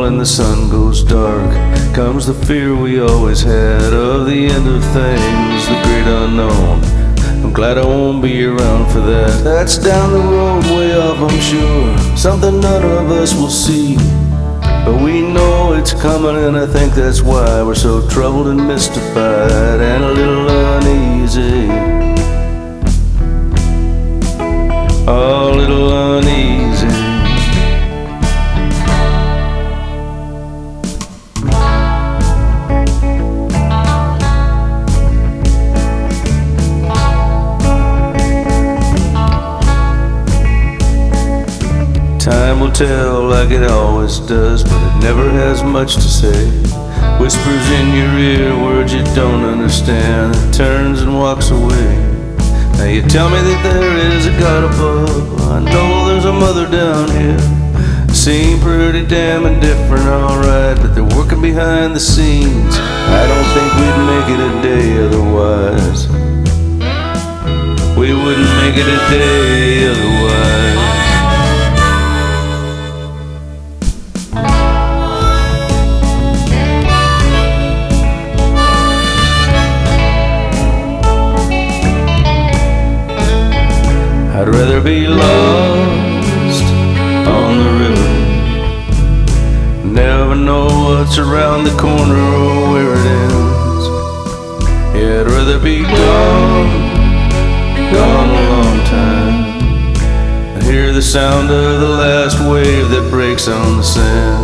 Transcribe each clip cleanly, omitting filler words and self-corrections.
when the sun goes dark, comes the fear we always had of the end of things, the great unknown. I'm glad I won't be around for that. That's down the road way off, I'm sure. Something none of us will see, but we know it's coming, and I think that's why we're so troubled and mystified and a little uneasy. A little uneasy. Time will tell like it always does, but it never has much to say. Whispers in your ear, words you don't understand, and turns and walks away. Now you tell me that there is a God above, I know there's a mother down here. Seem pretty damn indifferent, alright, but they're working behind the scenes. I don't think we'd make it a day otherwise. We wouldn't make it a day otherwise. I'd rather be lost on the river, never know what's around the corner or where it ends. Yeah, I'd rather be gone a long time, and hear the sound of the last wave that breaks on the sand.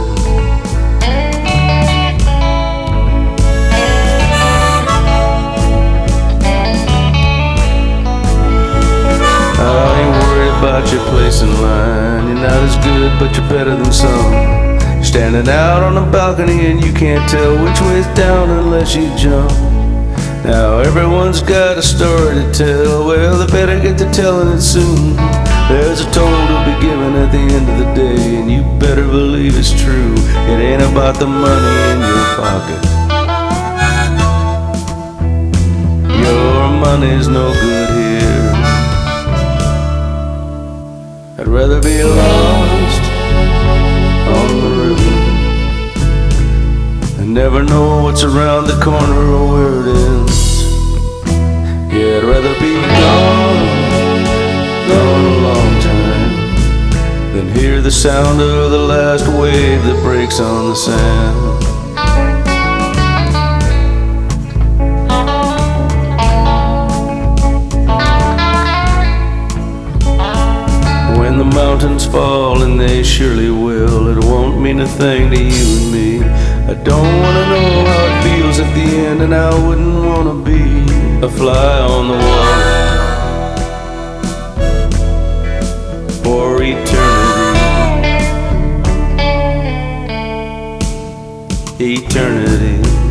About your place in line, you're not as good, but you're better than some. You're standing out on the balcony and you can't tell which way's down unless you jump. Now everyone's got a story to tell, well they better get to telling it soon. There's a toll to be given at the end of the day, and you better believe it's true. It ain't about the money in your pocket. Your money's no good here. I'd rather be lost on the river and never know what's around the corner or where it ends. Yeah, I'd rather be gone a long time than hear the sound of the last wave that breaks on the sand. When the mountains fall, and they surely will, it won't mean a thing to you and me. I don't want to know how it feels at the end, and I wouldn't want to be a fly on the wall for eternity. Eternity.